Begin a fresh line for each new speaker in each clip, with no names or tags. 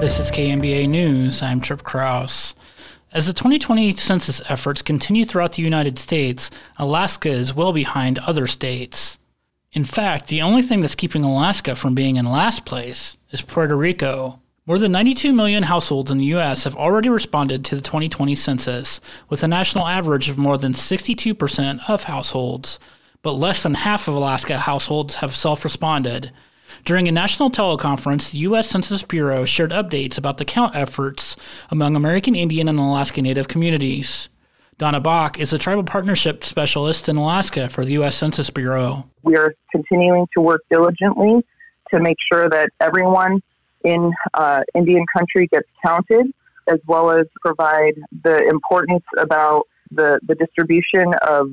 This is KMBA News. I'm Trip Krause. As the 2020 census efforts continue throughout the United States, Alaska is well behind other states. In fact, the only thing that's keeping Alaska from being in last place is Puerto Rico. More than 92 million households in the U.S. have already responded to the 2020 census, with a national average of more than 62% of households. But less than half of Alaska households have self-responded. During a national teleconference, the U.S. Census Bureau shared updates about the count efforts among American Indian and Alaska Native communities. Donna Bach is a tribal partnership specialist in Alaska for the U.S. Census Bureau.
We are continuing to work diligently to make sure that everyone in Indian country gets counted, as well as provide the importance about the distribution of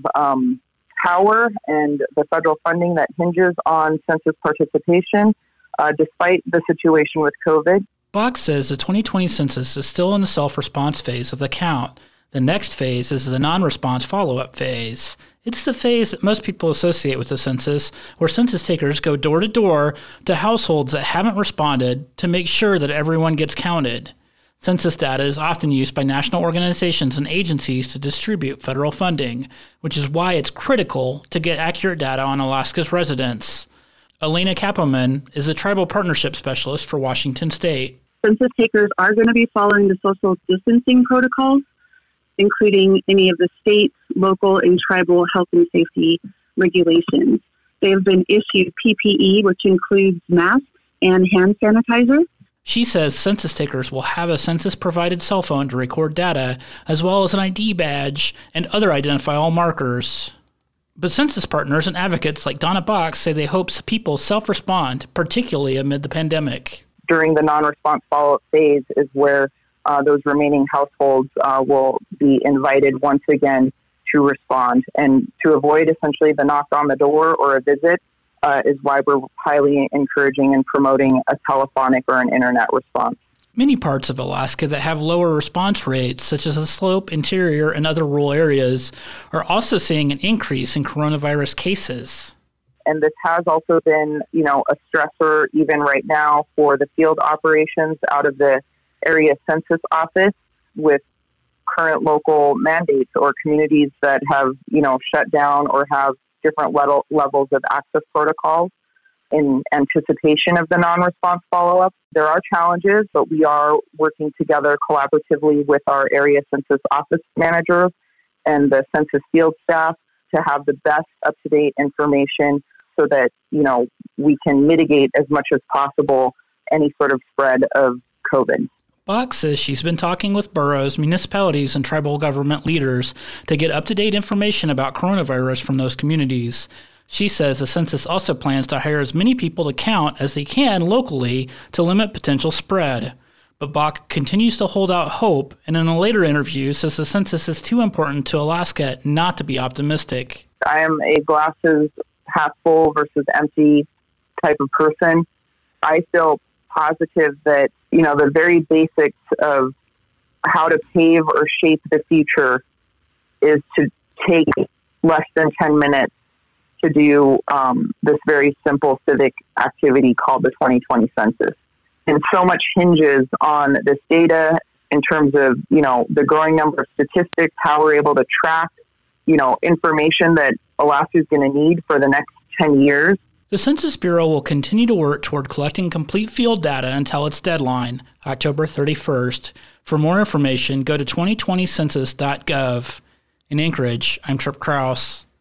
power and the federal funding that hinges on census participation, despite the situation with COVID.
Bach says the 2020 census is still in the self-response phase of the count. The next phase is the non-response follow-up phase. It's the phase that most people associate with the census, where census takers go door to door to households that haven't responded to make sure that everyone gets counted. Census data is often used by national organizations and agencies to distribute federal funding, which is why it's critical to get accurate data on Alaska's residents. Elena Kappelman is a tribal partnership specialist for Washington State.
Census takers are going to be following the social distancing protocols, including any of the state, local, and tribal health and safety regulations. They have been issued PPE, which includes masks and hand sanitizer.
She says census takers will have a census-provided cell phone to record data, as well as an ID badge and other identifiable markers. But census partners and advocates like Donna Bach say they hope people self-respond, particularly amid the pandemic.
During the non-response follow-up phase is where those remaining households will be invited once again to respond. And to avoid essentially the knock on the door or a visit is why we're highly encouraging and promoting a telephonic or an internet response.
Many parts of Alaska that have lower response rates, such as the slope, interior, and other rural areas, are also seeing an increase in coronavirus cases.
And this has also been, a stressor even right now for the field operations out of the area census office with current local mandates or communities that have, shut down or have different levels of access protocols in anticipation of the non-response follow-up. There are challenges, but we are working together collaboratively with our area census office managers and the census field staff to have the best up-to-date information so that, we can mitigate as much as possible any sort of spread of COVID.
Bach says she's been talking with boroughs, municipalities, and tribal government leaders to get up-to-date information about coronavirus from those communities. She says the census also plans to hire as many people to count as they can locally to limit potential spread. But Bach continues to hold out hope, and in a later interview says the census is too important to Alaska not to be optimistic.
I am a glasses half full versus empty type of person. I feel positive that, the very basics of how to pave or shape the future is to take less than 10 minutes to do this very simple civic activity called the 2020 census. And so much hinges on this data in terms of, the growing number of statistics, how we're able to track, information that Alaska is going to need for the next 10 years.
The Census Bureau will continue to work toward collecting complete field data until its deadline, October 31st. For more information, go to 2020census.gov. In Anchorage, I'm Trip Krause.